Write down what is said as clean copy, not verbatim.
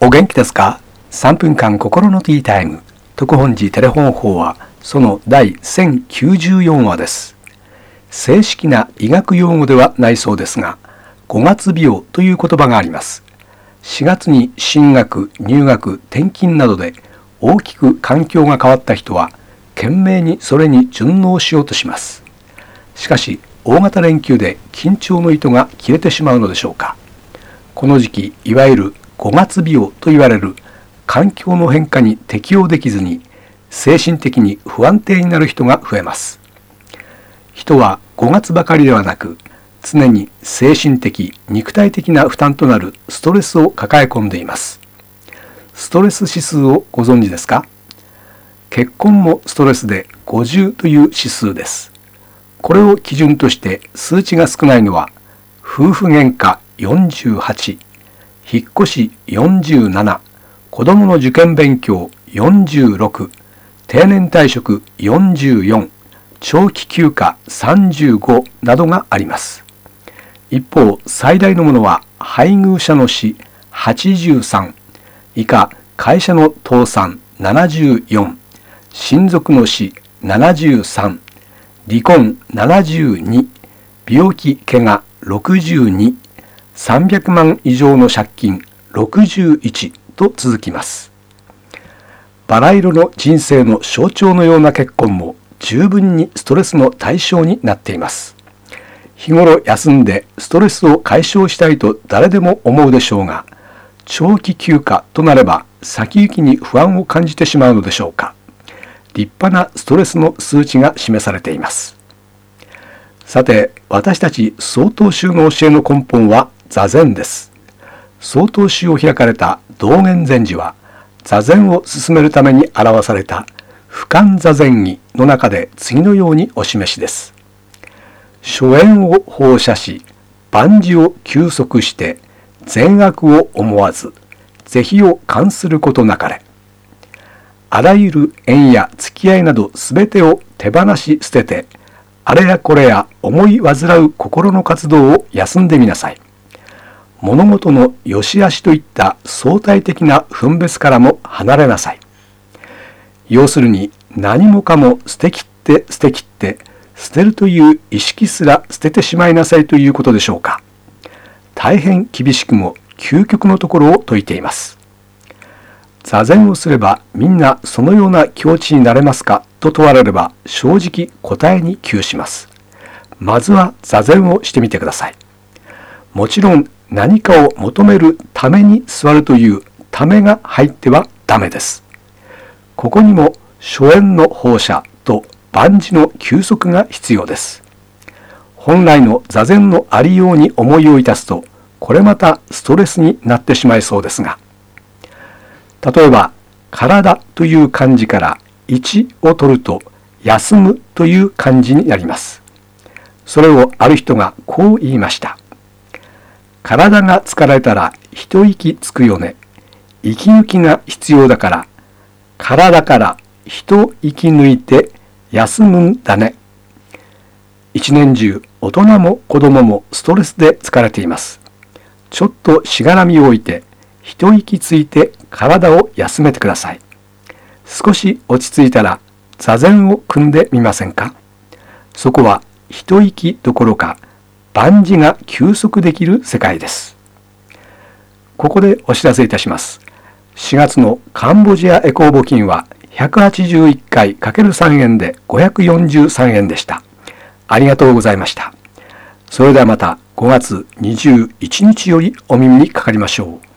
お元気ですか？ 3 分間心のティータイム。特本寺テレフォン法はその第1094話です。正式な医学用語ではないそうですが、5月病という言葉があります。4月に進学、入学、転勤などで大きく環境が変わった人は懸命にそれに順応しようとします。しかし大型連休で緊張の糸が切れてしまうのでしょうか。この時期、いわゆる5月病と言われる環境の変化に適応できずに精神的に不安定になる人が増えます。人は5月ばかりではなく、常に精神的、肉体的な負担となるストレスを抱え込んでいます。ストレス指数をご存知ですか？結婚もストレスで50という指数です。これを基準として数値が少ないのは、夫婦喧嘩48、引っ越し47、子供の受験勉強46、定年退職44、長期休暇35などがあります。一方、最大のものは配偶者の死83、以下会社の倒産74、親族の死73、離婚72、病気怪我62、300万以上の借金61と続きます。バラ色の人生の象徴のような結婚も十分にストレスの対象になっています。日頃休んでストレスを解消したいと誰でも思うでしょうが、長期休暇となれば先行きに不安を感じてしまうのでしょうか。立派なストレスの数値が示されています。さて、私たち曹洞宗の教えの根本は座禅です。曹洞宗を開かれた道元禅師は、座禅を進めるために表された不感座禅儀の中で次のようにお示しです。諸縁を放射し、万事を休息して、善悪を思わず、是非を感することなかれ。あらゆる縁や付き合いなどすべてを手放し捨てて、あれやこれや思い煩う心の活動を休んでみなさい。物事の良し悪しといった相対的な分別からも離れなさい。要するに何もかも捨てきって捨てきって捨てるという意識すら捨ててしまいなさいということでしょうか。大変厳しくも究極のところを説いています。座禅をすればみんなそのような境地になれますかと問われれば正直答えに窮します。まずは座禅をしてみてください。もちろん何かを求めるために座るというためが入ってはダメです。ここにも諸縁の放射と万事の休息が必要です。本来の座禅のありように思いをいたすと、これまたストレスになってしまいそうですが、例えば体という漢字から一を取ると休むという漢字になります。それをある人がこう言いました。体が疲れたら一息つくよね。息抜きが必要だから体から一息抜いて休むんだね。一年中大人も子供もストレスで疲れています。ちょっとしがらみを置いて一息ついて体を休めてください。少し落ち着いたら座禅を組んでみませんか？そこは一息どころか万事が休息できる世界です。ここでお知らせいたします。4月のカンボジアエコー募金は181回 ×3 円で543円でした。ありがとうございました。それではまた5月21日よりお耳にかかりましょう。